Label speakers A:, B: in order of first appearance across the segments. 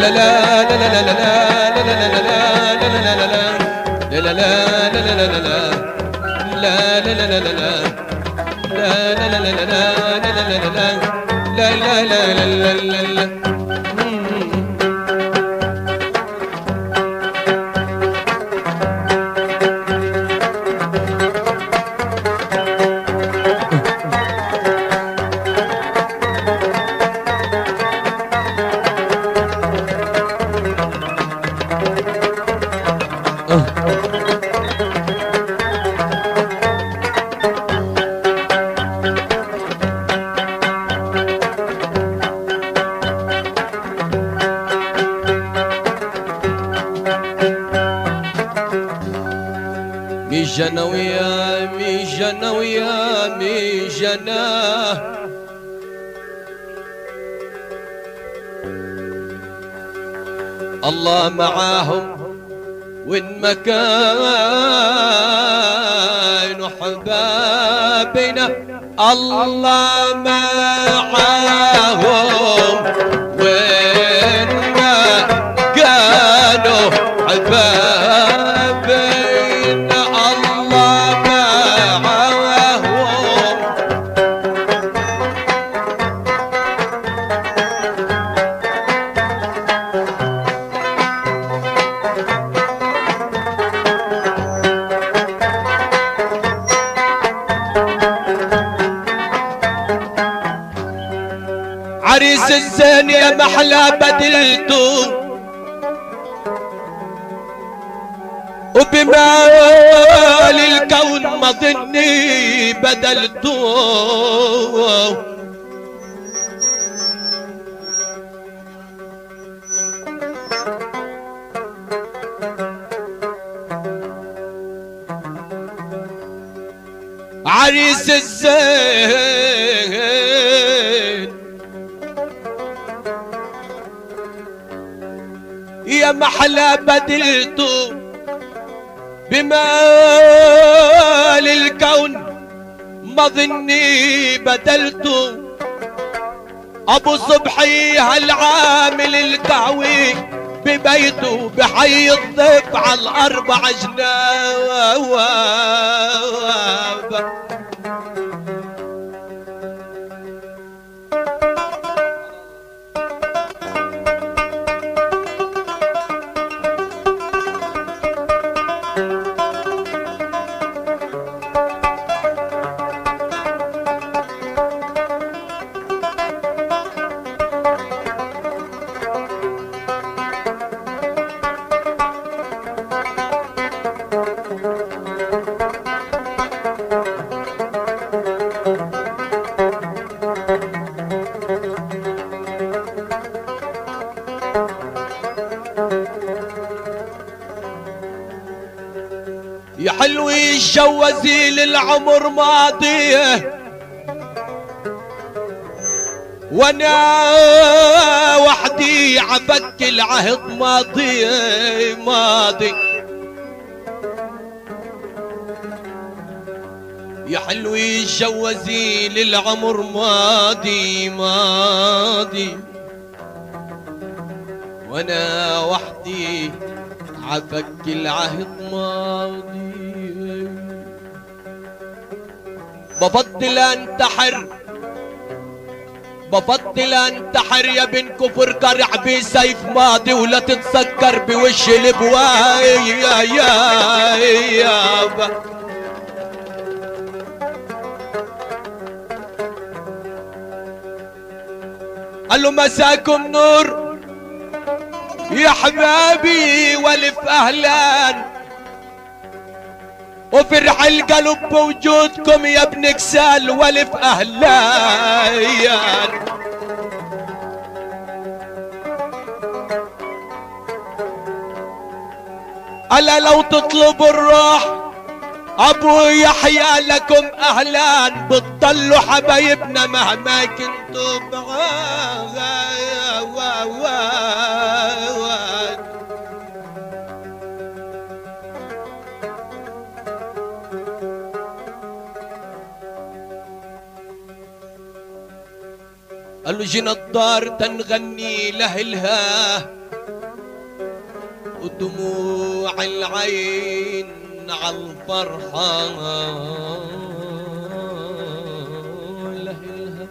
A: ميجانا ويا ميجانا ويا ميجانا الله معاهم وين ما كانوا حبابنا الله معاهم وين ما كانوا حبابنا الله معاهم. عريس الزين يا محلى بدلتو وبمال الكون ما ظني بدلتو عريس الزين يا محلى بدلتو بمال الكون ما ظني بدلتو ابو صبحي هالعامل القهوي ببيته بحي الضيف على الاربع جناب. يا حلوي جوزي للعمر ماضيه وانا وحدي عفك العهد ماضي ماضي. يا حلوي جوزي للعمر ماضي ماضي وانا وحدي عفك العهد ماضي. بفضل انتحر بفضل انتحر يا بن كفر قرع بسيف ماضي ولا تتسكر بوش البواي يا قال له مساكم نور يا حبابي والف اهلان وفرح القلب بوجودكم يا ابن كسال والف اهلان. الا لو تطلبوا الروح ابو يحيى لكم اهلان بتضلوا حبايبنا مهما كنتوا بعاد. قالوا جينا الدار تنغني لهلها ودموع العين عالفرحة لهلها.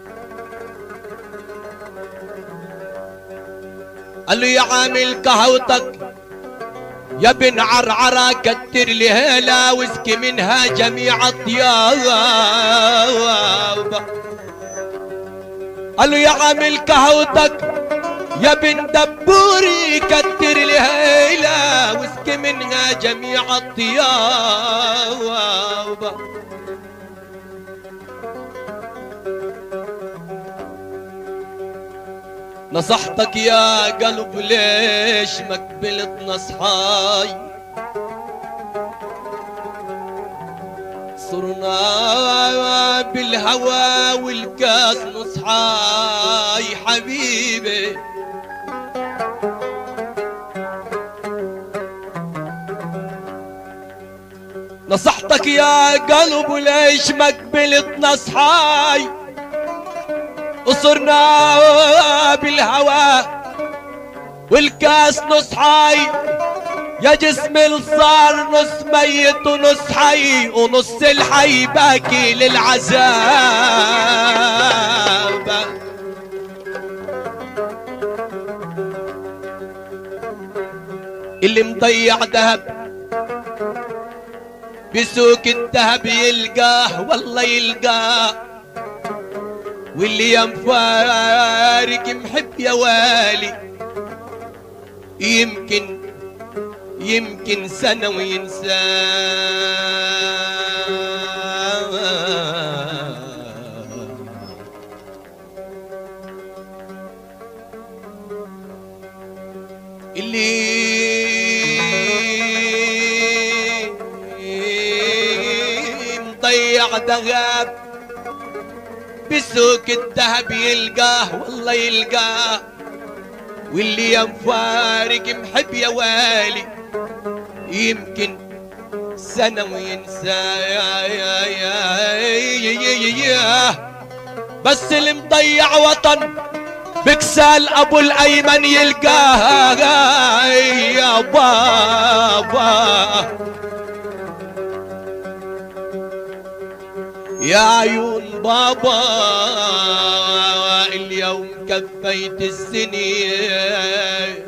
A: قال له يا عامل قهوتك يا بن عرعرة كتر لي هلا واسكي منها جميع الطياب. قال له يا عامل قهوتك يا بن دبوري كتر لي هلا واسكي منها جميع الطياب. نصحتك يا قلب ليش ما قبلت نصحاي، صرنا بالهوى والكاس نصحاي حبيبي. نصحتك يا قلب ليش ما قبلت نصحاي، وصرنا بالهوى والكاس نصحاي. يا جسمي صار نص ميت ونص حي، ونص الحي باكي للعذاب. اللي مضيع ذهب بسوق الذهب يلقاه والله يلقاه، واللي يا مفارق محب يا والي يمكن سنة وينساه. اللي مضيع ذهب بسوق الذهب يلقاه والله يلقاه، واللي يا مفارق محب يا والي يمكن سنة وينسى. بس اللي مضيع وطن بكسال ابو الايمن يلقاه يا بابا. يا عيون بابا اليوم كفيت السنين،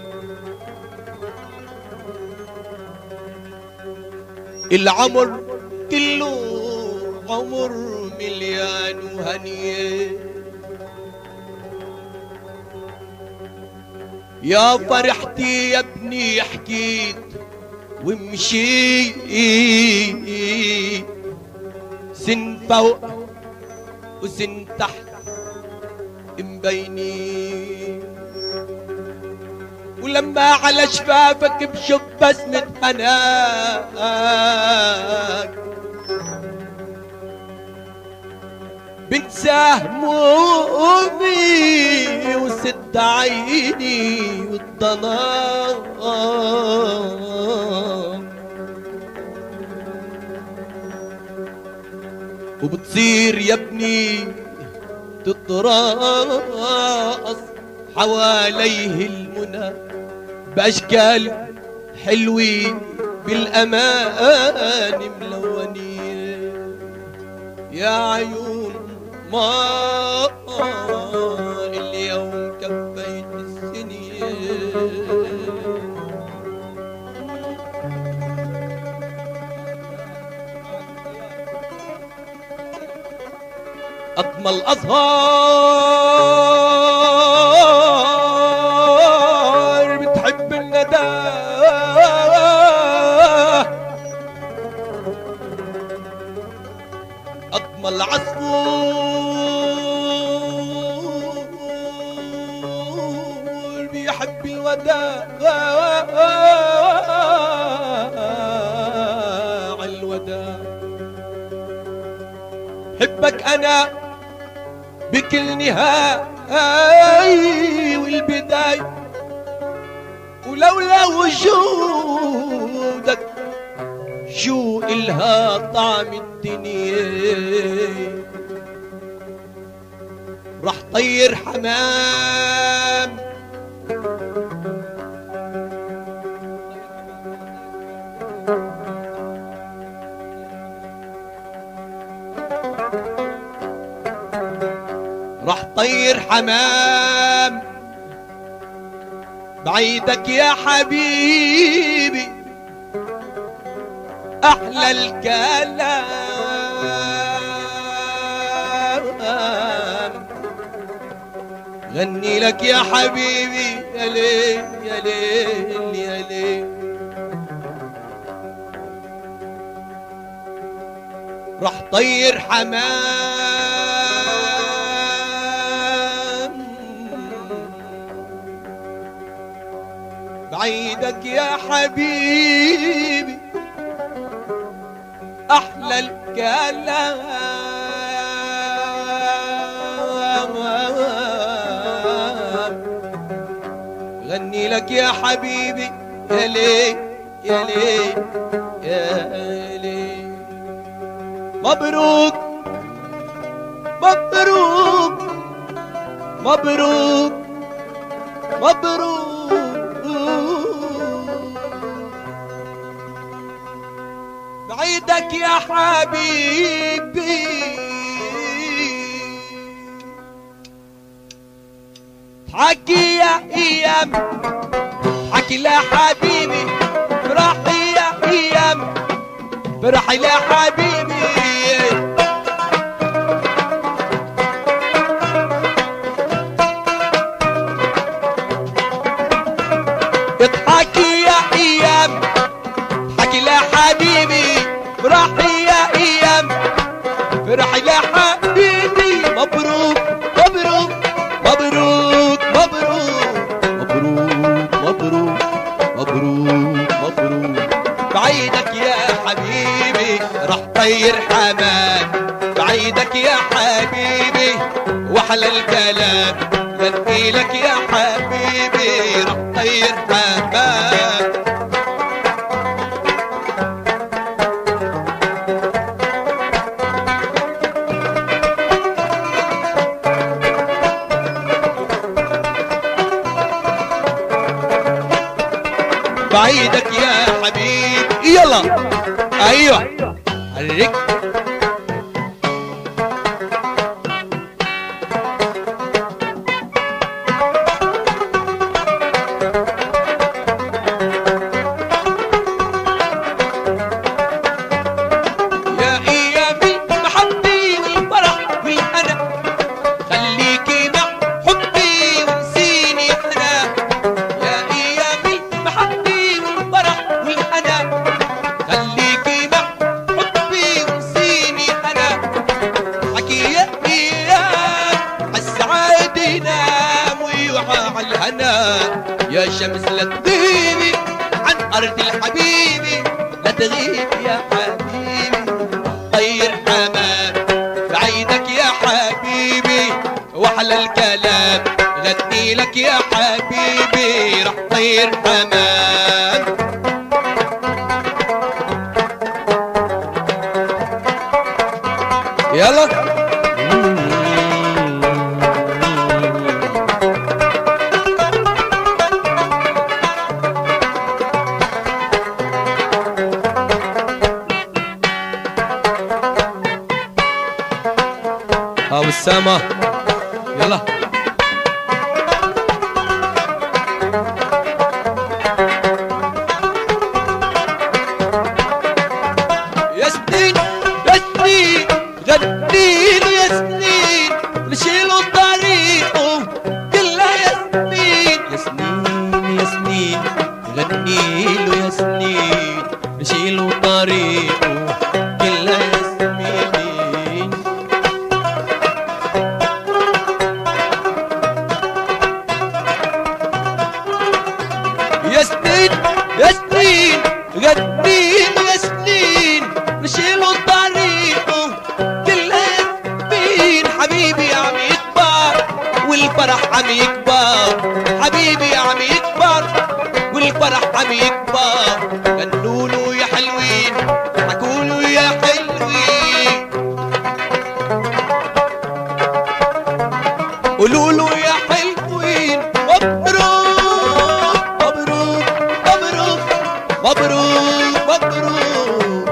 A: العمر كله عمر مليان وهنيه. يا فرحتي يا ابني حكيت ومشيت، سن فوق وسن تحت مبينين، ولما على شفافك بشوف بسمة هناك بنساه همومي وسد عيني والظلام، وبتصير يا ابني تتراقص حواليه المنى بأشكال حلوين بالأمان ملونين. يا عيون ما اليوم كفيت السنين، أطمى الأزهار بتحب الندى، أطمى العصفور بيحب الوداع الوداع. حبك أنا بكل نهاية والبداية، ولولا وجودك شو إلها طعم الدنيا. رح طير حمام راح طير حمام بعيدك يا حبيبي احلى الكلام غني لك يا حبيبي يا ليل يا ليل يا ليل راح طير حمام بعيدك يا حبيبي احلى الكلام غني لك يا حبيبي يا ليل يا ليل يا ليل مبروك مبروك مبروك مبروك بعيدك يا حبيبي حكي يا ايام حكي لا حبيبي فرحي يا ايام فرحي لا حبيبي اضحكي يا ايام حكي لا حبيبي فرحي يا ايام فرحي لا حبيبي مبروك مبروك مبروك مبروك مبروك مبروك مبروك مبروك بعيدك يا حبيبي راح طير حمام بعيدك يا حبيبي واحلى الكلام غني لك يا حبيبي راح طير حمام بعيدك يا حبيبي يلا ايوه حرك يا ايامي محبي والفرح والهنا خليكي مع حبي ونسيني انا يا ايامي محبي والفرح والهنا خليكي مع حبي ونسيني انا حكي يا ايام عالسعاد ينام ويوعى عالهنا يا شمس لا تغيبي عن ارض الحبيبي لا تغيب يا حبيبي طير حمام بعيدك يا حبيبي واحلى الكلام غني لك يا حبيبي راح طير حمام يلا ها والسما يلا يا سنين يا سنين غنيله يا سنين نشيله طريقه كلها يا سنين يا سنين يا سنين غنيله يا سنين نشيله طريقه كلها يا سنين يا سنين يا سنين غنيله يا سنين نشيله طريقه كلها سنين حبيبي عم يكبر والفرح عم يكبر حبيبي عم يكبر والفرح عم يكبر غنولو يا حلوين حكولو يا حلوين قولولو يا حلوين مبروك مبروك مبروك مبروك مبروك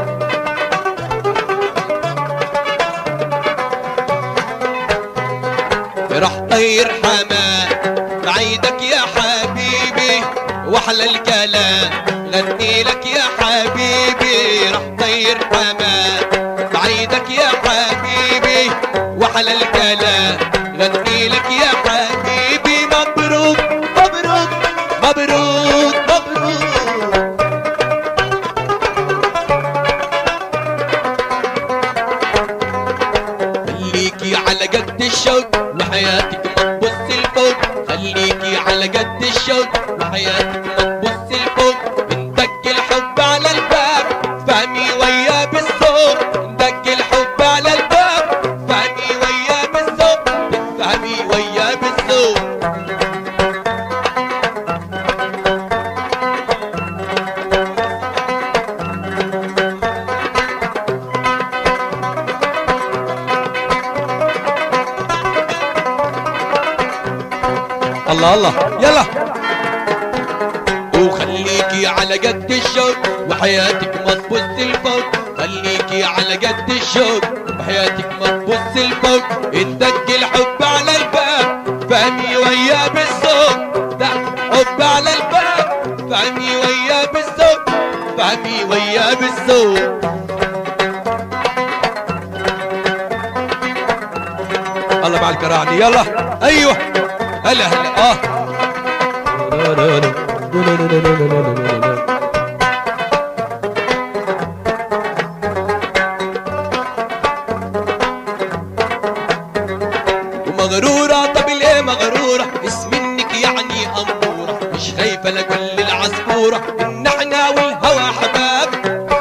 A: راح طير حمام بعيدك يا حبيبي واحلى الكلام غني لك يا حبيبي راح طير حمام بعيدك يا حبيبي واحلى الكلام غني لك يا حبيبي مبروك مبروك مبروك مبروك خليكي على قد الشوق وحياتك ما تبص لفوق خليكي على قد الشوق وحياتك ما تبص لفوق اندق الحب على الباب فهمي وياه بالصوت اندق الحب على الباب فهمي وياه بالصوت فهمي وياه بالصوت الله الله يلا وخليكي على قد الشوق وحياتك ما تبص لفوق خليكي على قد الشوق وحياتك ما تبص لفوق اندق الحب على الباب فهمي وياه بالصوت دق حب على الباب فهمي وياه بالصوت فهمي وياه بالصوت الله مع الكراعني يلا ايوه هلا هلا ومغرورة طب ليه مغرورة اسم منك يعني أمورة مش خايفة لكل العصفورة إن احنا والهوى حباب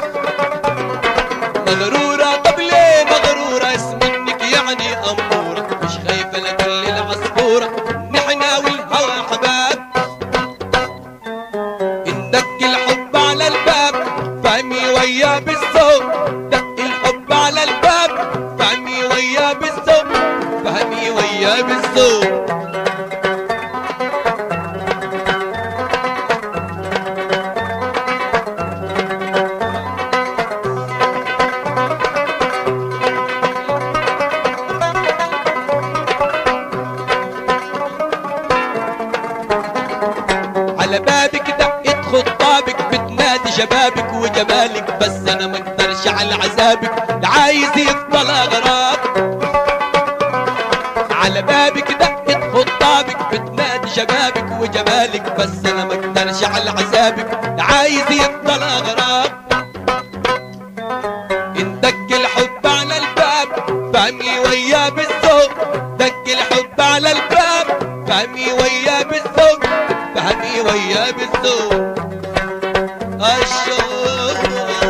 A: مغرورة طب ليه مغرورة اسم منك يعني أمورة مش خايفة لكل العصفورة إن احنا والهوى حباب اندق الحب على الباب فهمي وياه بالصوت دق الحب على الباب فهمي وياه بالصوت فهمي وياه بالصوت على بابك دقت خطابك بتنادي شبابك وجمالك بس انا ما اقدرش على عذابك عايز يفضل اغراب على بابك دقت خطابك بتنادي شبابك وجمالك بس انا ما اقدرش على عذابك عايز يفضل اغراب اندق الحب على الباب فهمي وياه بالصوت دق الحب على الباب فهمي وياه بالصوت فهمي وياه بالصوت الشوق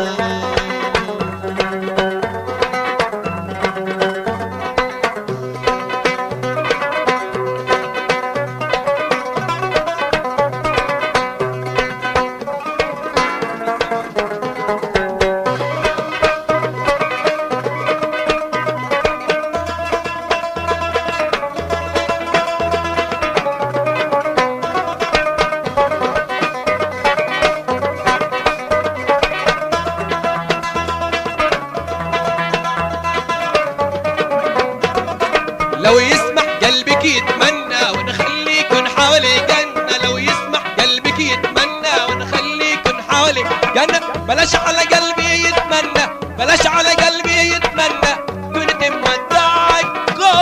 A: لو يسمح قلبك يتمنى ونخليكن حوالي جنة لو يسمح قلبك يتمنى ونخليكن حوالي جنة بلاش على قلبي يتمنى بلاش على قلبي يتمنى كنت مودعكم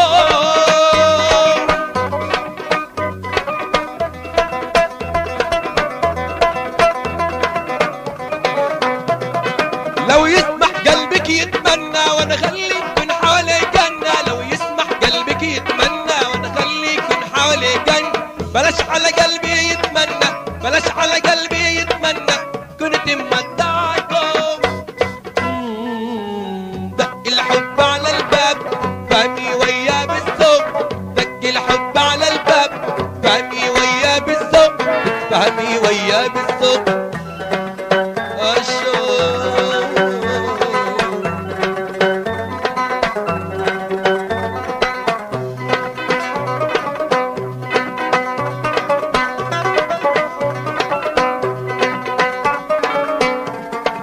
A: لو يسمح قلبك يتمنى ونخليكن حوالي جنة لو يسمح قلبك يتمنى ونخليكن حوالي جنة بلاش على قلبي يتمنى بلاش على قلبي يتمنى كنت مودعكم دق الحب على الباب فهمي وياه بالصوت دق الحب على الباب فهمي وياه بالصوت فهمي وياه بالصوت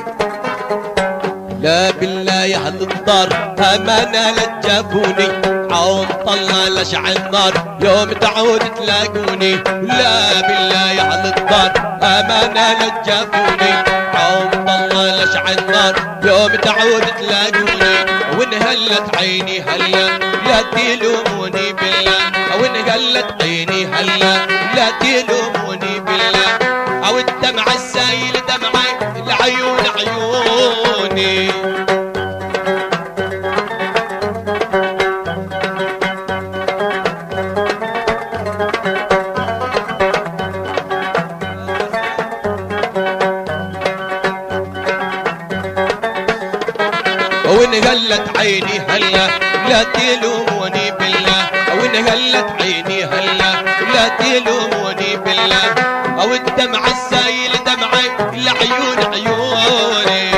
A: لا بالله يا هالضار امانه لا تجابوني عوم طلع لشع النار يوم تعود تلاقوني لا بالله على الدار امانه لا تجافوني عوم طلع لشع النار يوم تعود تلاقوني وانهلت عيني هلا لا تلوموني بالله وانهلت عيني هلا لا تلوموني بالله او الدمع السايل دمعي العيون عيوني وانهلت عيني هلا لا تلوموني بالله وانهلت عيني هلا لا تلوموني بالله او الدمع السايل دمعي العيون عيوني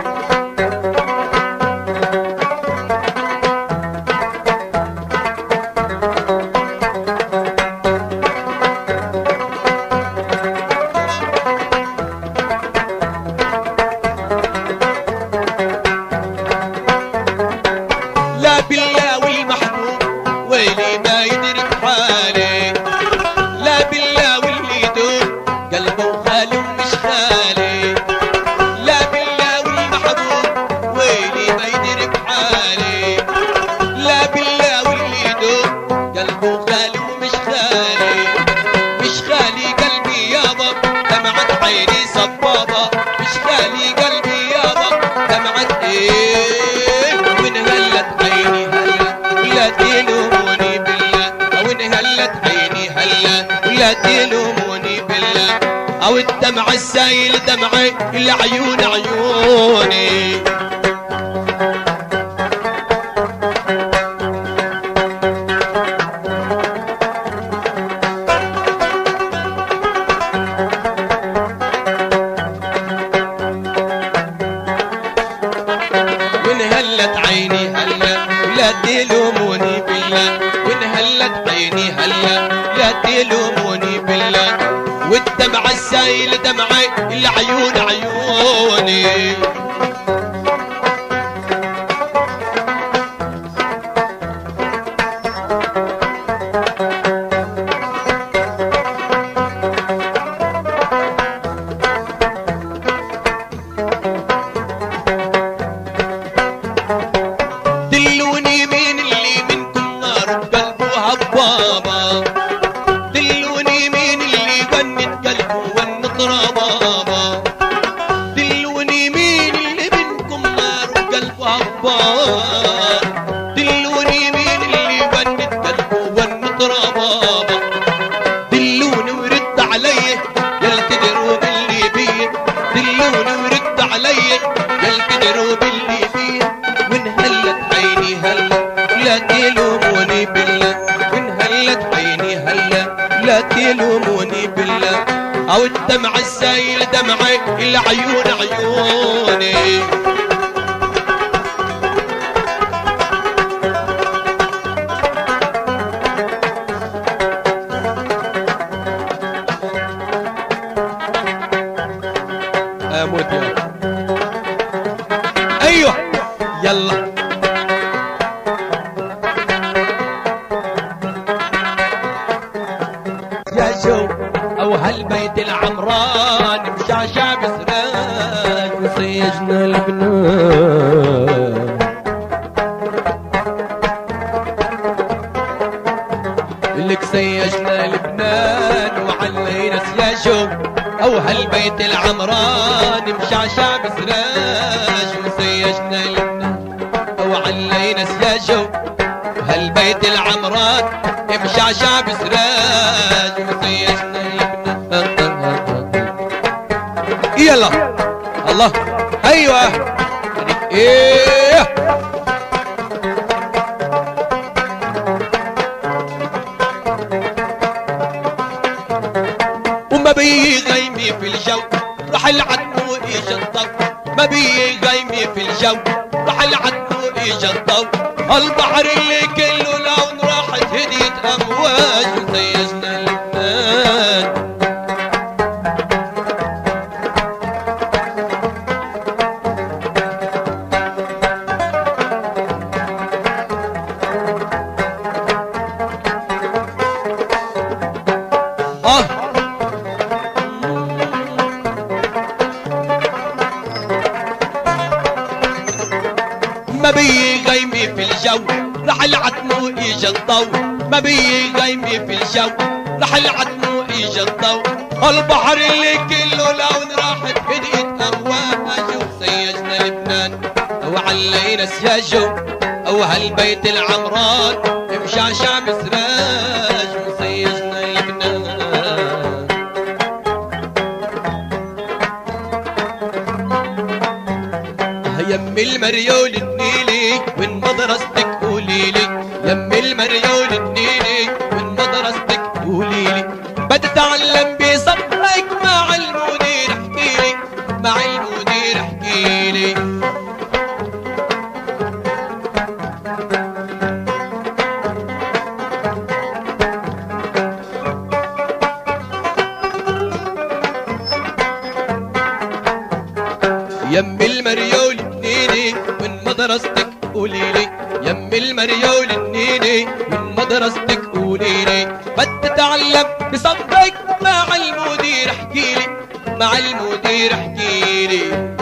A: لا بالله والمحبوب ويلي ما يدرك حالي لا بالله واللي يدوب قلبه خالي ومش خالي لا بالله والمحبوب ويلي ما يدرك حالي لا بالله واللي يدوب قلبه خالي ومش خالي مش خالي قلبي يابا دمعت عيني صبابة مش خالي قلبي يابا دمعت ايه وانهلت عيني هلا ولا تلوموني بالله او انهلت عيني هلا ولا تلوموني بالله او الدمع السايل دمعي العيون عيوني وانهلت عيني هلا لا تلوموني بالله وانهلت عيني هلا لا تلوموني بالله والدمع السايل دمعي العيون عيوني دلوني مين اللي منكم نار بقلبه هبابة دلوني مين اللي ونت قلبه ونت ربابة دلوني مين اللي منكم نار بقلبه هبابة دلوني مين اللي ونت قلبه ونت ربابة دلوني ورد علي يل تدروا باللي بيه دلوني ورد علي يل تدروا باللي بيه وانهلت عيني هلا لا تلوموني بالله وانهلت عيني هلا لا تلوموني بالله او الدمع السايل دمعي العيون عيوني اموت يا ايوه يلا يا شو او هالبيت العمران مشاشة بسراج وصيجنا لبنان لك سيجنا لبنان وعلينا يا شو او هالبيت العمران مشاشة بسراج وصيجنا لبنان او علينا يا شو هالبيت العمران مشاشة بسراج وصيجنا لبنان يلا الله ايوه ايه وما بيغيمي في الجو راح العدو اجى الضو ما بيغيمي في الجو راح العدو اجى الضو البحر اللي كله لون راحت هديت امواج وسيجنا لبنان العتمو اجى الضو ما بيغيمي في الجو راح العتمو اجى الضو البحر اللي كله لون راحت هديت امواجه وسيجنا لبنان وعلينا سياجه او هالبيت العمران مشعشع بسراج وسيجنا لبنان يم المريول النيلي وين مدرستك قوليلي يم المريول النيلي وين مدرستك قوليلي بدي اتعلم بصبرك مع المدير احكيلي مع المدير احكيلي يم المريول النيني من مدرستك قوليلي يم المريول النيني من مدرستك قوليلي بدي اتعلم بصبرك مع المدير احكيلي مع المدير احكيلي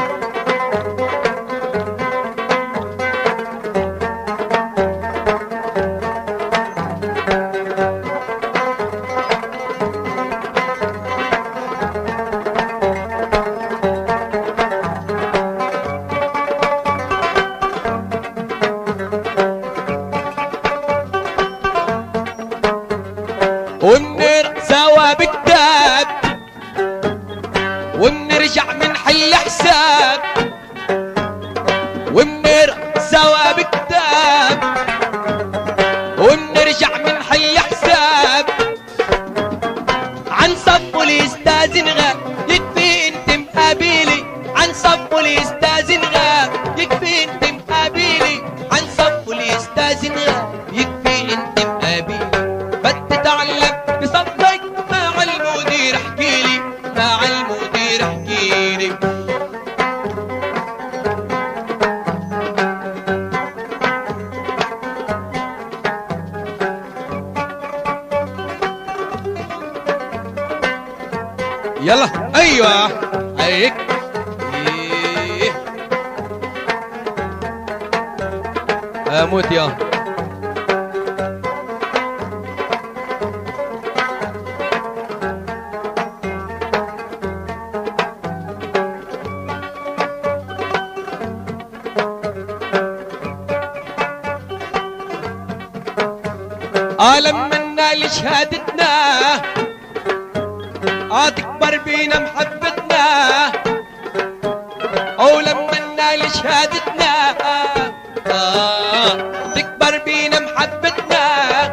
A: ومنر سوا بكتاب ومنرجع من حل حساب ومنر سوا بكتاب ومنرجع من حل حساب عن صفه الاستاذ غاب يكفي انت مقابلي عن صفه الاستاذ غاب يكفي انت مقابلي عن صفه الاستاذ غاب يكفي انت مقابلي بدي اتعلم بصبرك مع المدير احكيلي مع المدير احكيلي يلا ايوه هيك اموت يا لما ننال شهادتنا تكبر بينا محبتنا ولما ننال شهادتنا تكبر بينا محبتنا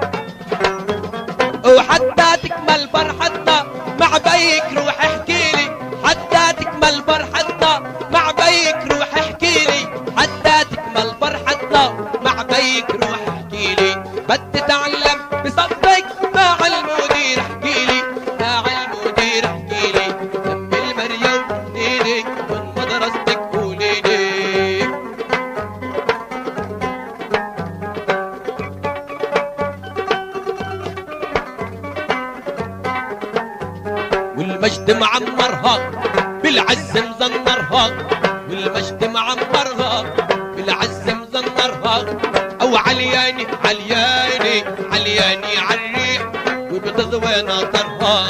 A: وحتى تكمل فرحتنا مع بيك روح احكيلي حتى تكمل فرحتنا مع بيك روح احكيلي حتى تكمل فرحتنا مع بيك روح احكيلي بدي اتعلم بصبرك مع المدير احكيلي مع المدير احكيلي يم المريول نيني من مدرستك قوليلي والمجد معمرها بالعز مزنرها والمجد معمرها بالعز مزنرها او علياني علياني علياني عالريح وبتضوي ناطرها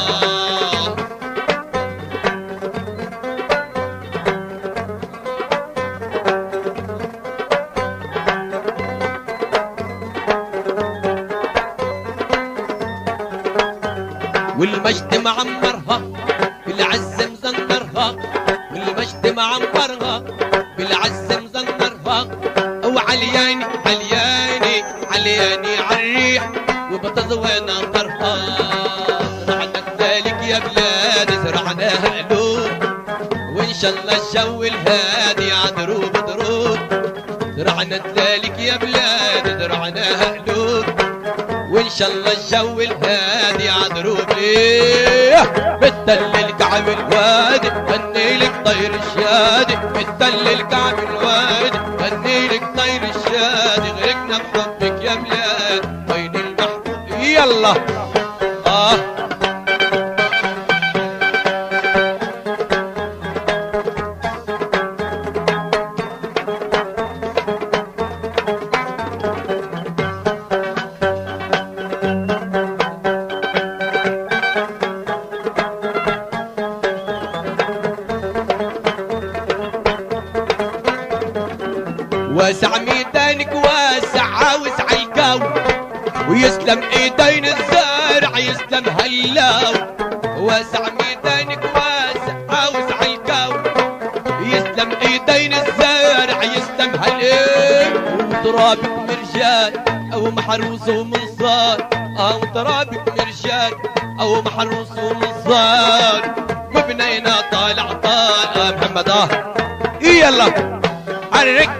A: والمجد معمرها بالعز مزنرها والمجد معمرها بالعز مزنرها وعلياني علياني علياني عالريح وبتضوي ناطرها زرعنا ذلك يا بلاد زرعناها قلوب وان شاء الله الجو الهادي عدروب دروب زرعنا ذلك يا بلاد زرعناها قلوب وان شاء الله الجو الهادي عدروب بتدل الكعب الوادي غني لك طير الشادي بتدل الكعب الوادي غني لك طير الشادي غرقنا بحبك يا بلاد وين المحبوب يلا ويسلم ايدين الزارع يسلم هلاو واسع ميدانك واسع اوسع الكون يسلم ايدين الزارع يسلم هلاو وترابك مرجان او محروس ومنصار وترابك مرجان او محروس ومنصار وبنينا طالع طال محمد يلا حرك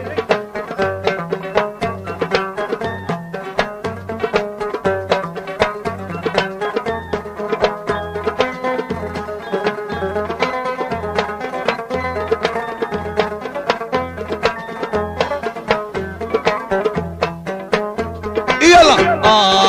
A: يلا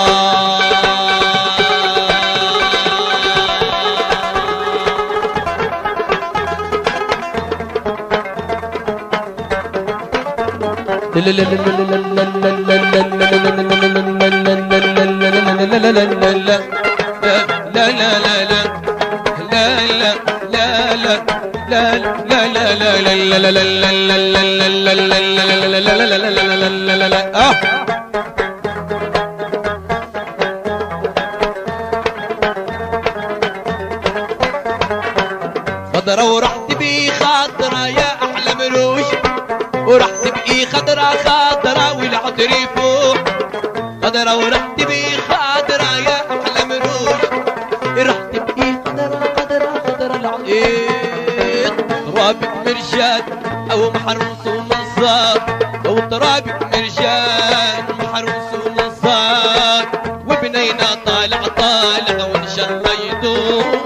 A: خضرة ورحت بيه خضرة يا أحلى مروج ورحت بيه خضرة خضرة والعطر فوق خضرة ورحت بيه خضرة يا أحلى مروج رحت بيه خضرة خضرة خضرة العطر ترابك مرجان أو محروس ومنصار أو ترابك مرجان محروس ومنصار وبنينا طالع طالع وإن شاء الله يدوم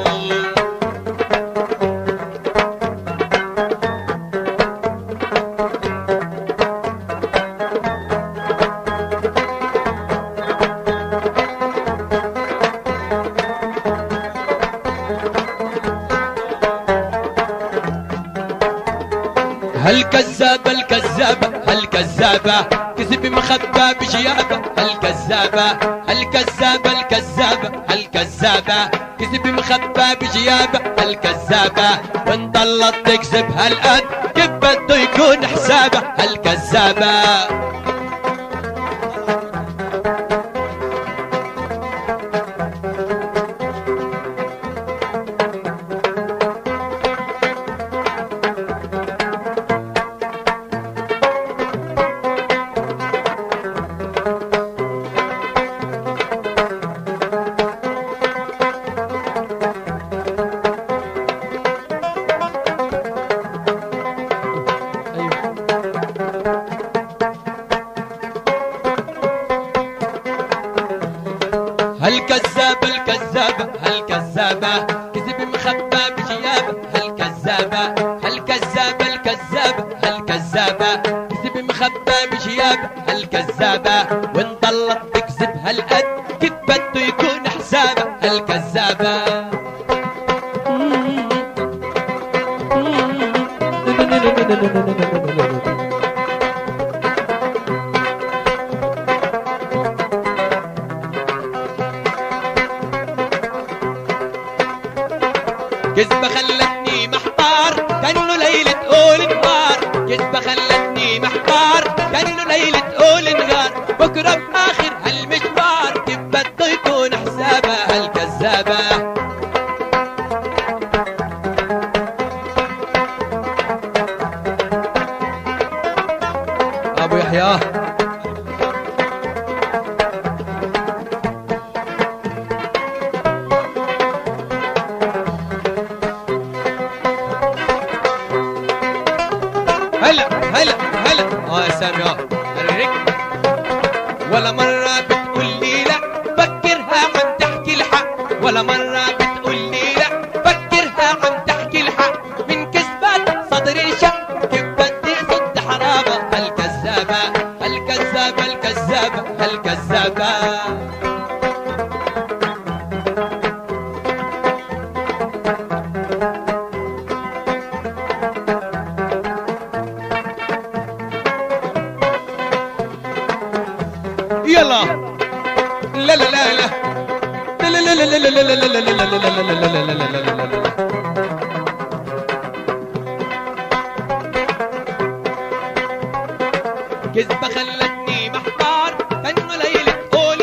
A: هالكذابة الكذابة هالكذابة كذب مخبى بجيابة هالكذابة هالكذابة الكذابة هالكذابة كذب مخبى بجيابة هالكذابة وان ضلت تكذب هالقد كيف بده يكون حسابه هالكذابة هالكذابة الكذابة هالكذابة كذب مخبى بجيابة هالكذابة هالكذابة الكذابة هالكذابة كذب مخبى بجيابة هالكذابة وان ضلت تكذب هالقد كيف بده يكون حسابه هالكذابة كذبة خلتني محتار كأنه ليلة قول نهار كذبة خلتني محتار كأنه ليلة قول نهار بكرة بآخر هالمشوار كيف بده يكون حسابه هالكذابة أبو يحيى هلا هلا هلا يا سامي الرك ولا مرة بتقول لي لا فكرها عم تحكي الحق ولا مرة بتقول لي لا فكرها عم تحكي الحق من كذبات صدري شق كيف بدي صد حرامة هالكذابة هالكذابة الكذابة هالكذابة يلا لا لا لا لا لا لا لا لا لا لا لا لا كذبة خلتني محتار كأنه ليلة قول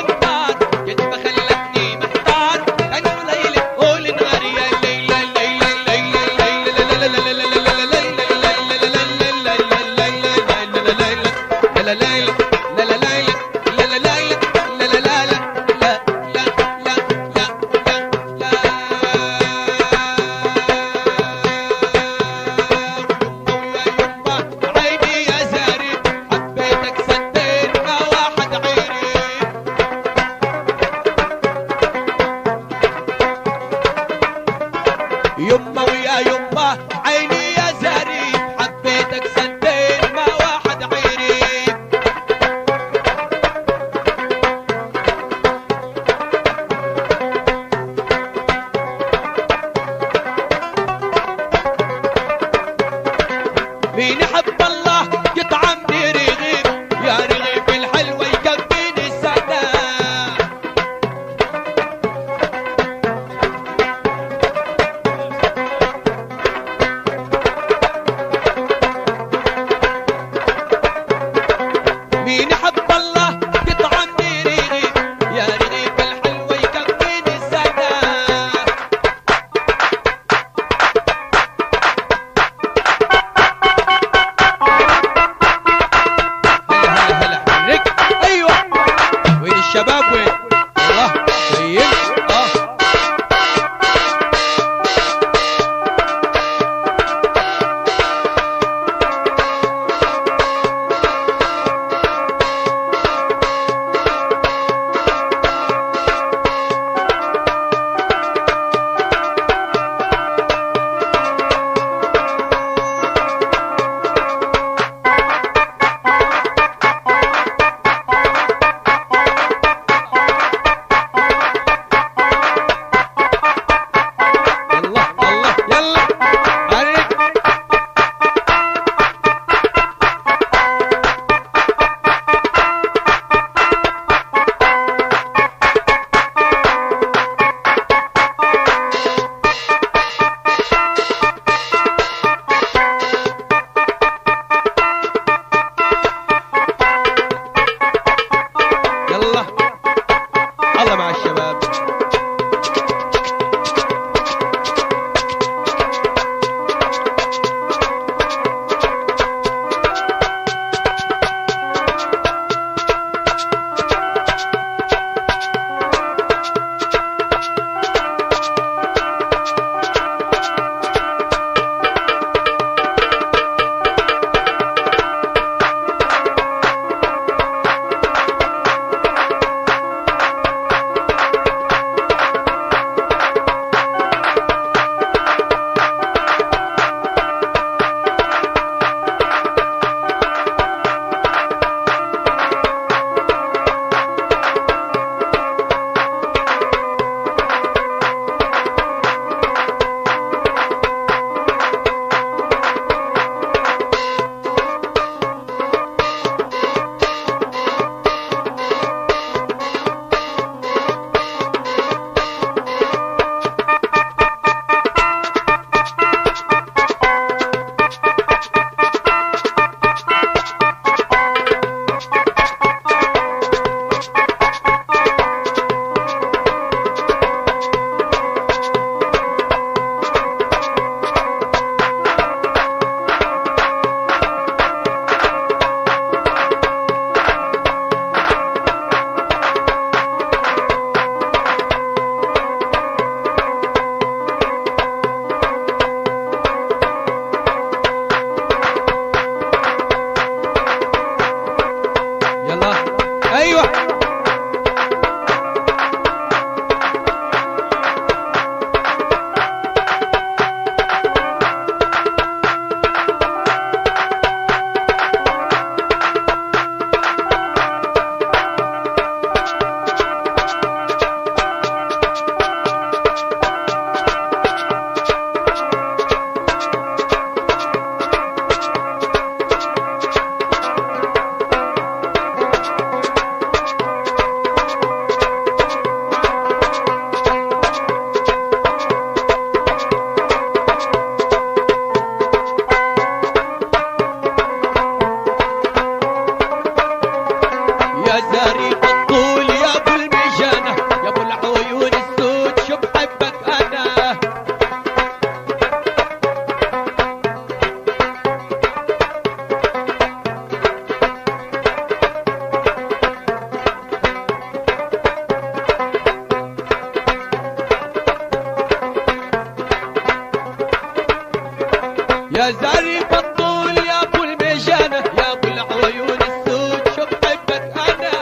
A: يا زريف الطول يا ابو المجانة يا ابو العيون السود شو بحبك انا.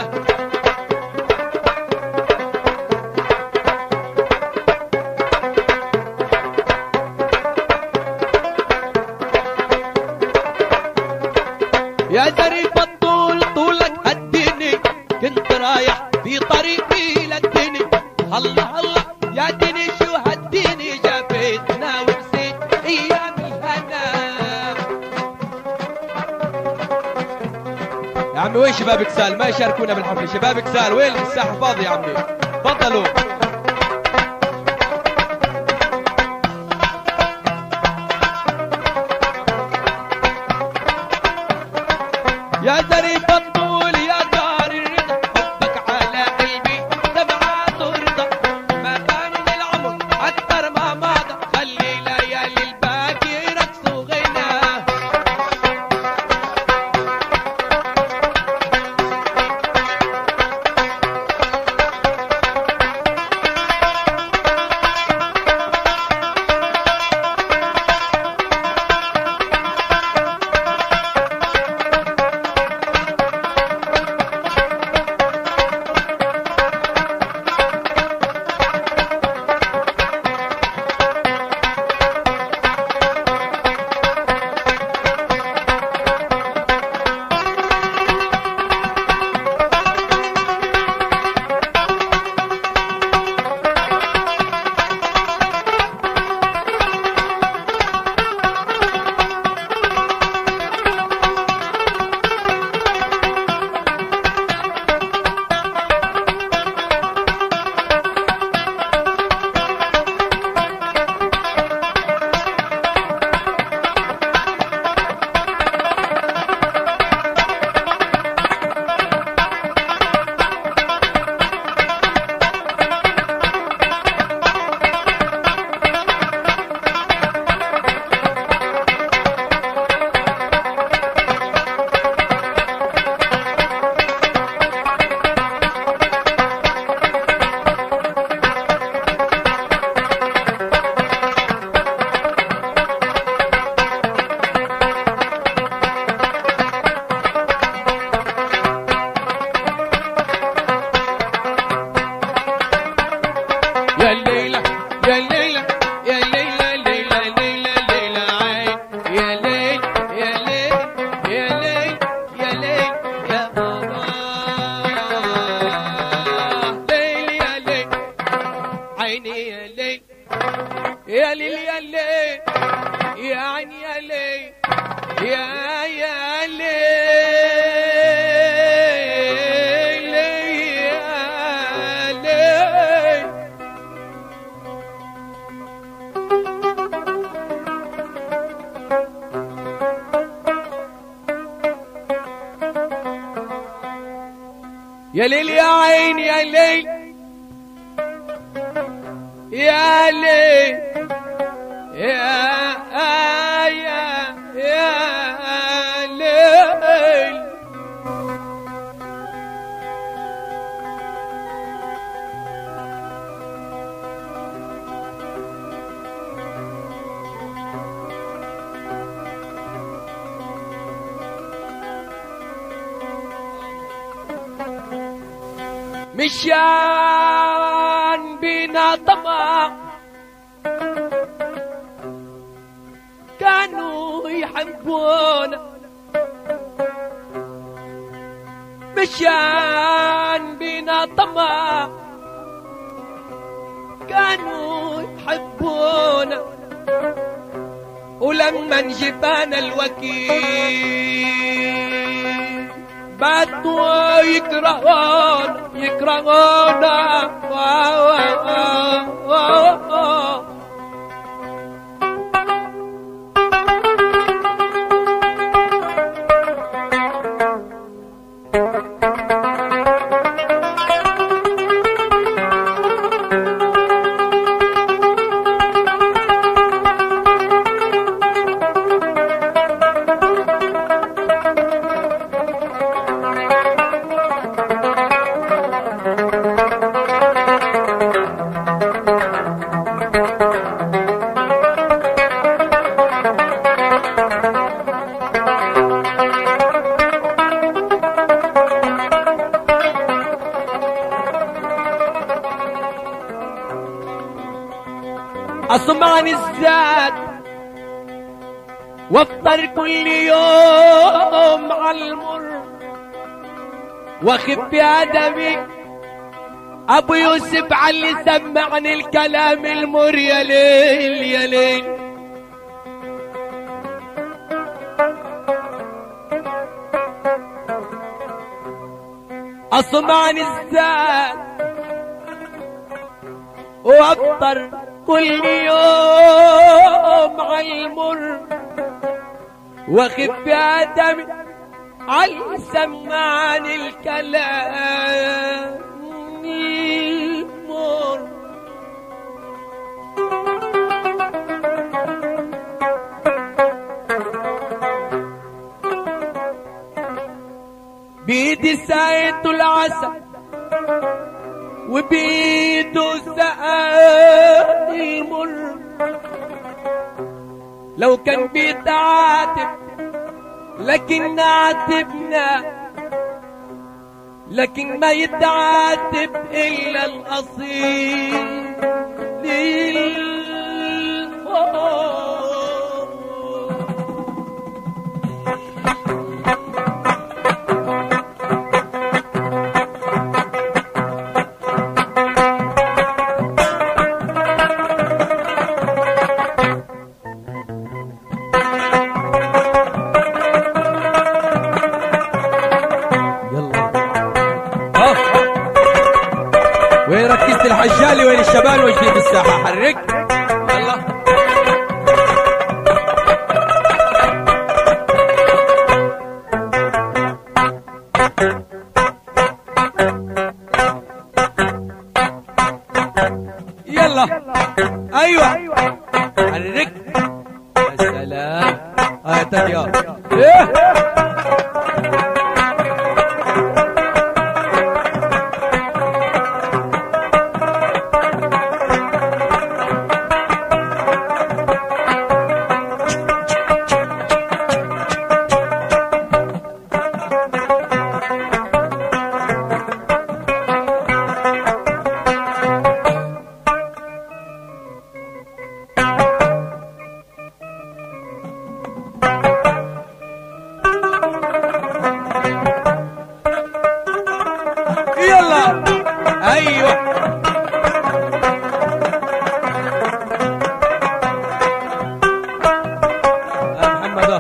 A: يا زريف الطول طولك هديني كنت رايح في طريقي للدني. الله الله يا دني شو هديني جابتنا ونسيت ايام الهنا. يا عمي وين شباب كسال ما يشاركونا بالحفله؟ شباب كسال وين؟ الساحه فاضيه يا عمي تفضلوا. يا زريف الطول يا دار الرضا حبك على قلبي دمعات ورضا. ما بان العمر اكثر ما مضى خلي ليالي الباقي رقص وغنى. يا الليلة يا الليلة يا الليلة ليلة ليلة ليلة عين. يا ليل يا ليل يا ليل يا ليل يا ليل يا ليل عيني يا ليل يا ليل يا ليل يا عيني يا ليل يا ليل يا ليل يا عين يا ليل يا ليل يا ليل. مشان بنا طمع كانوا يحبونا. مشان بنا طمع كانوا يحبونا. ولما انجبانا الوكيل باتوا يكرهونا يكرهونا. أصمعني الزاد وافطر كل يوم على المر واخف بأدبي أبو يوسف علي سمعني الكلام المر يا ليل يا ليل. أصمعني الزاد وافطر كل يوم على المر واخف بأدبي علي سمعني الكلام المر. بيدي سايت العسل وبيده سقى المر لو كان بيتعاتب لكن عاتبنا لكن ما يتعاتب إلا الأصيل وين ركزت الحجالي وين الشباب وجديد الساحة حرك يلا. يلا ايوه حرك يا سلام هاتك يا ايوه محمد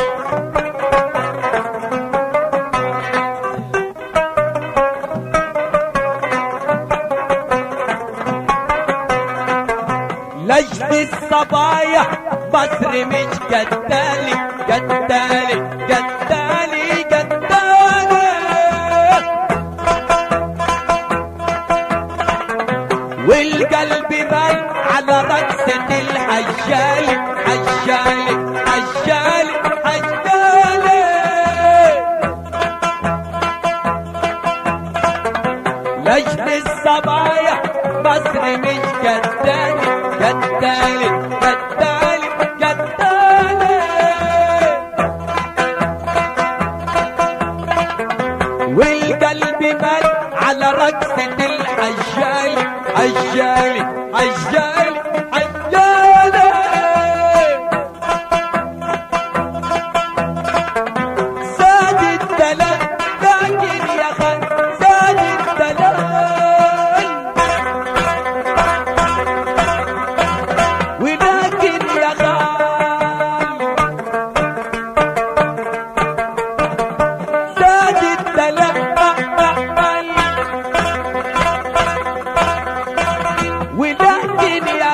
A: لجد الصبايا مصر مش جدالي جدالي جدالي جدالي والقلب مال على رقصة الحجالي حجالي حجالي حجالي لجد الصبايا مصر مش جدالي جدالي جدالي جدالي والقلب مال على رقصة الحجالي حجالي حجالي حجالي زاد الدلال لكن يا خال زاد الدلال ولكن يا خال زاد الدلال ولكن يا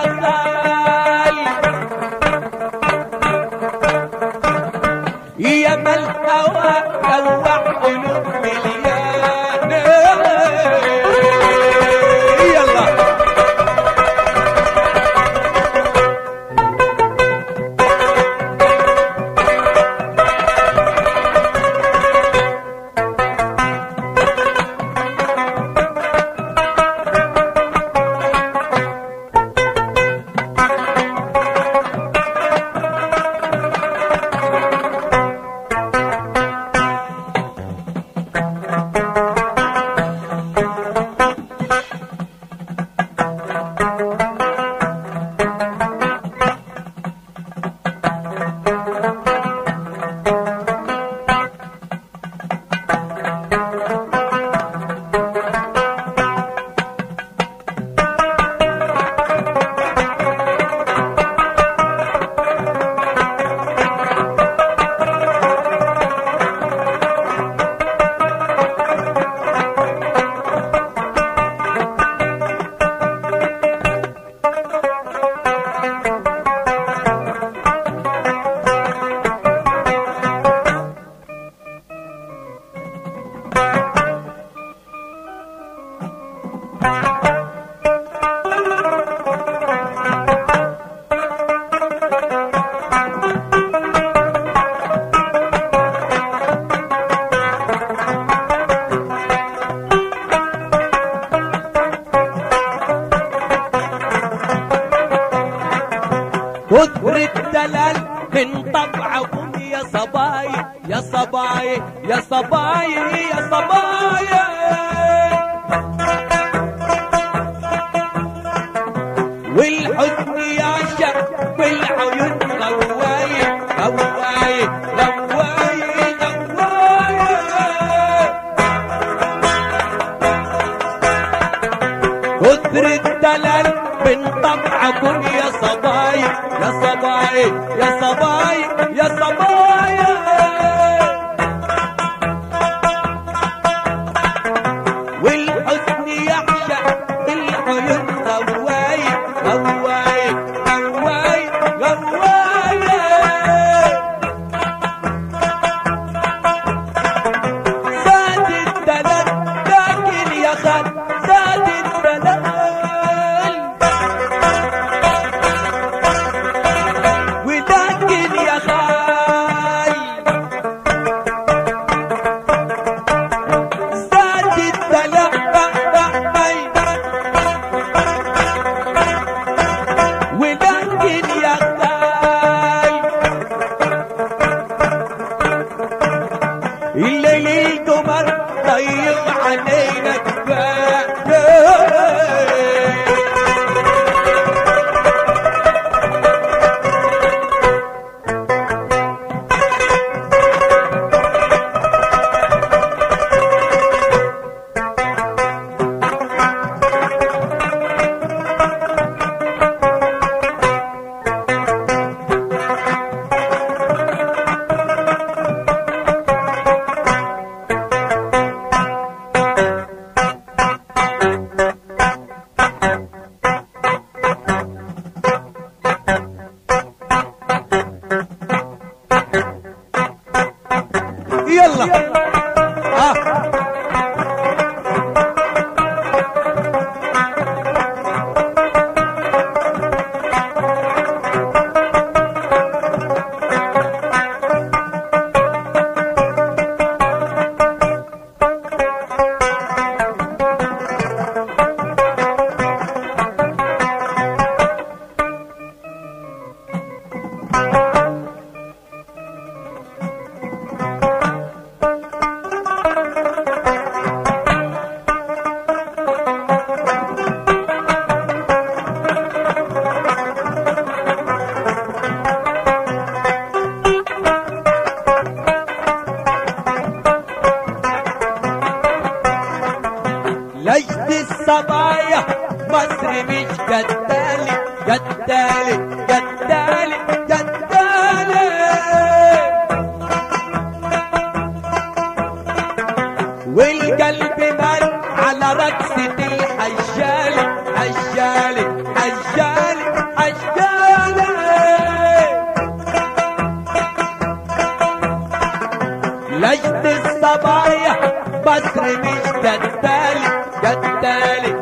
A: كثر الدلال من طبعكم يا صباي يا صباي يا صباي يا صباي. والحزن يعشق بالعيون غواي غواي غواي غواي. كثر الدلال من طبعكم يا صباي يا صباي يا صباي يا صباي. والحزن يعشق بالعيون غواي غواي غواي غواي. زاد الدلال لكن يا خال زاد الدلال ولكن يا خال زاد الدلال ولكن يا خال الليل القمر ضيق علينا يلا لجد الصبايا مصر مش جدالي جدالي جدالي جدالي. والقلب مال على رقصة الحجالي حجالي حجالي حجالي. لجد الصبايا مصر مش جدالي جدالي